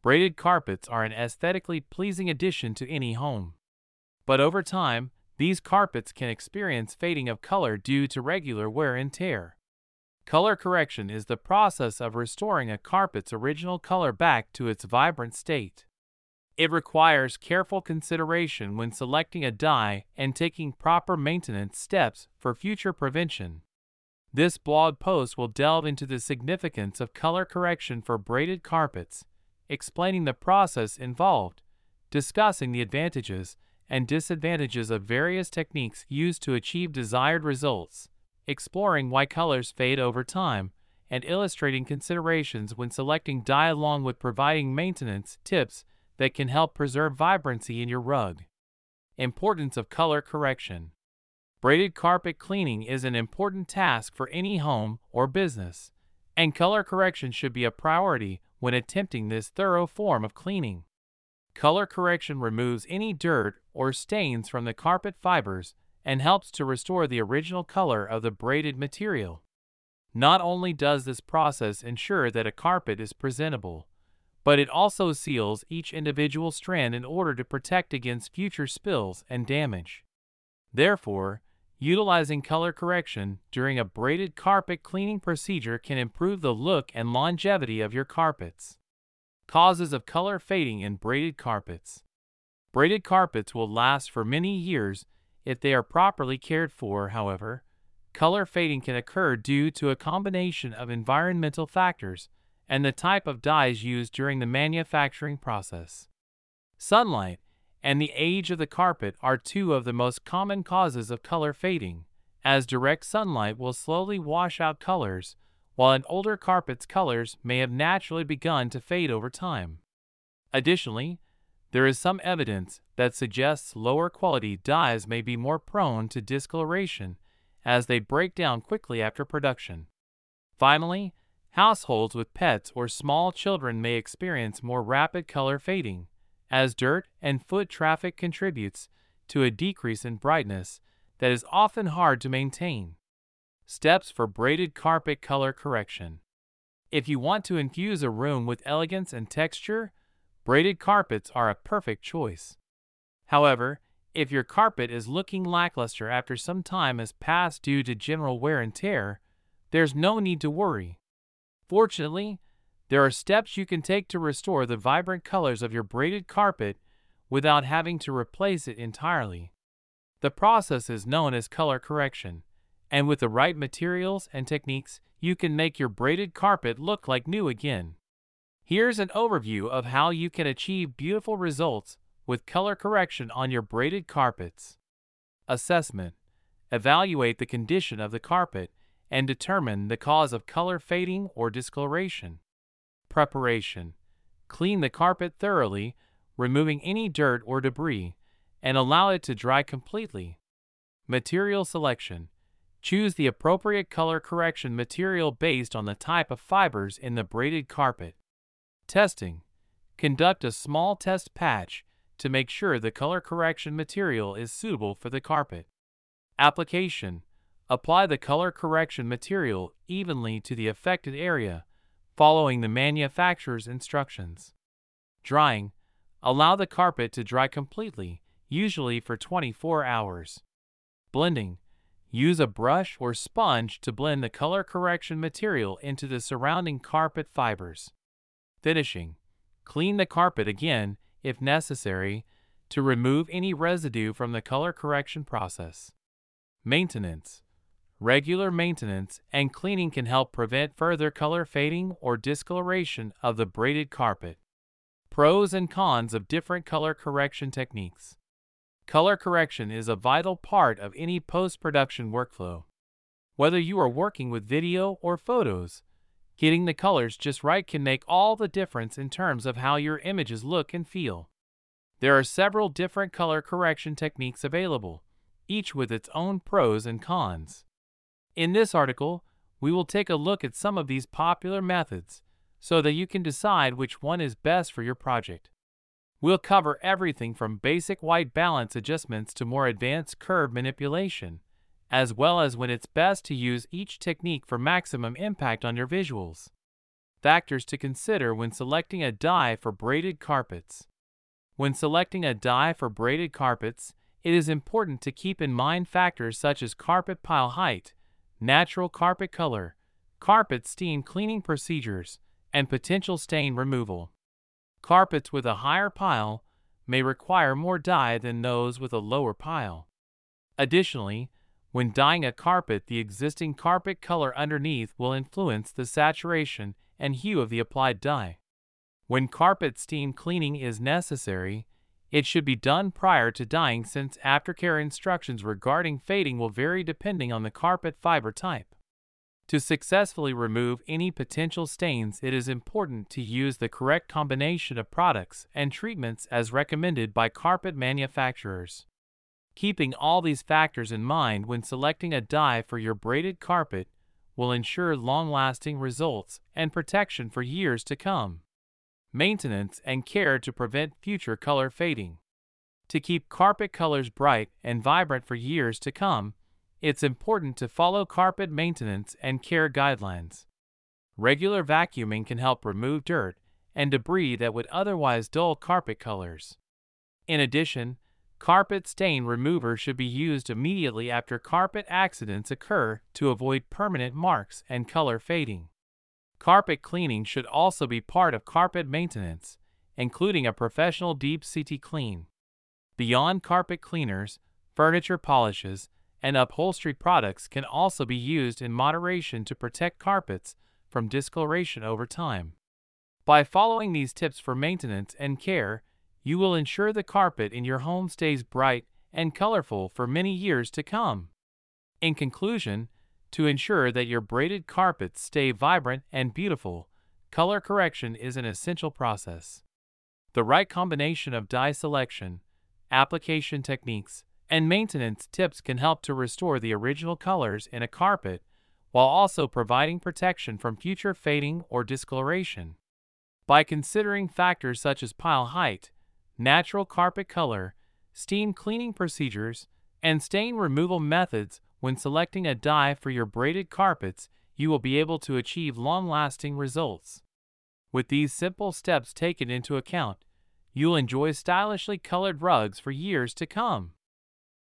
Braided carpets are an aesthetically pleasing addition to any home. But over time, these carpets can experience fading of color due to regular wear and tear. Color correction is the process of restoring a carpet's original color back to its vibrant state. It requires careful consideration when selecting a dye and taking proper maintenance steps for future prevention. This blog post will delve into the significance of color correction for braided carpets, explaining the process involved, discussing the advantages and disadvantages of various techniques used to achieve desired results, exploring why colors fade over time, and illustrating considerations when selecting dye along with providing maintenance tips that can help preserve vibrancy in your rug. Importance of color correction. Braided carpet cleaning is an important task for any home or business, and color correction should be a priority when attempting this thorough form of cleaning. Color correction removes any dirt or stains from the carpet fibers and helps to restore the original color of the braided material. Not only does this process ensure that a carpet is presentable, but it also seals each individual strand in order to protect against future spills and damage. Therefore, utilizing color correction during a braided carpet cleaning procedure can improve the look and longevity of your carpets. Causes of color fading in braided carpets. Braided carpets will last for many years if they are properly cared for. However, color fading can occur due to a combination of environmental factors and the type of dyes used during the manufacturing process. Sunlight and the age of the carpet are two of the most common causes of color fading, as direct sunlight will slowly wash out colors, while an older carpet's colors may have naturally begun to fade over time. Additionally, there is some evidence that suggests lower quality dyes may be more prone to discoloration as they break down quickly after production. Finally, households with pets or small children may experience more rapid color fading, as dirt and foot traffic contributes to a decrease in brightness that is often hard to maintain. Steps for braided carpet color correction. If you want to infuse a room with elegance and texture, braided carpets are a perfect choice. However, if your carpet is looking lackluster after some time has passed due to general wear and tear, there's no need to worry. Fortunately, there are steps you can take to restore the vibrant colors of your braided carpet without having to replace it entirely. The process is known as color correction, and with the right materials and techniques, you can make your braided carpet look like new again. Here's an overview of how you can achieve beautiful results with color correction on your braided carpets. Assessment. Evaluate the condition of the carpet and determine the cause of color fading or discoloration. Preparation. Clean the carpet thoroughly, removing any dirt or debris, and allow it to dry completely. Material selection. Choose the appropriate color correction material based on the type of fibers in the braided carpet. Testing. Conduct a small test patch to make sure the color correction material is suitable for the carpet. Application. Apply the color correction material evenly to the affected area, following the manufacturer's instructions. Drying. Allow the carpet to dry completely, usually for 24 hours. Blending. Use a brush or sponge to blend the color correction material into the surrounding carpet fibers. Finishing. Clean the carpet again, if necessary, to remove any residue from the color correction process. Maintenance. Regular maintenance and cleaning can help prevent further color fading or discoloration of the braided carpet. Pros and cons of different color correction techniques. Color correction is a vital part of any post-production workflow. Whether you are working with video or photos, getting the colors just right can make all the difference in terms of how your images look and feel. There are several different color correction techniques available, each with its own pros and cons. In this article, we will take a look at some of these popular methods so that you can decide which one is best for your project. We'll cover everything from basic white balance adjustments to more advanced curve manipulation, as well as when it's best to use each technique for maximum impact on your visuals. Factors to consider when selecting a dye for braided carpets. When selecting a dye for braided carpets, it is important to keep in mind factors such as carpet pile height, natural carpet color, carpet steam cleaning procedures, and potential stain removal. Carpets with a higher pile may require more dye than those with a lower pile. Additionally, when dyeing a carpet, the existing carpet color underneath will influence the saturation and hue of the applied dye. When carpet steam cleaning is necessary, it should be done prior to dyeing since aftercare instructions regarding fading will vary depending on the carpet fiber type. To successfully remove any potential stains, it is important to use the correct combination of products and treatments as recommended by carpet manufacturers. Keeping all these factors in mind when selecting a dye for your braided carpet will ensure long-lasting results and protection for years to come. Maintenance and care to prevent future color fading. To keep carpet colors bright and vibrant for years to come, it's important to follow carpet maintenance and care guidelines. Regular vacuuming can help remove dirt and debris that would otherwise dull carpet colors. In addition, carpet stain remover should be used immediately after carpet accidents occur to avoid permanent marks and color fading. Carpet cleaning should also be part of carpet maintenance, including a professional deep CT clean. Beyond carpet cleaners, furniture polishes, and upholstery products can also be used in moderation to protect carpets from discoloration over time. By following these tips for maintenance and care, you will ensure the carpet in your home stays bright and colorful for many years to come. In conclusion, to ensure that your braided carpets stay vibrant and beautiful, color correction is an essential process. The right combination of dye selection, application techniques, and maintenance tips can help to restore the original colors in a carpet while also providing protection from future fading or discoloration. By considering factors such as pile height, natural carpet color, steam cleaning procedures, and stain removal methods when selecting a dye for your braided carpets, you will be able to achieve long-lasting results. With these simple steps taken into account, you'll enjoy stylishly colored rugs for years to come.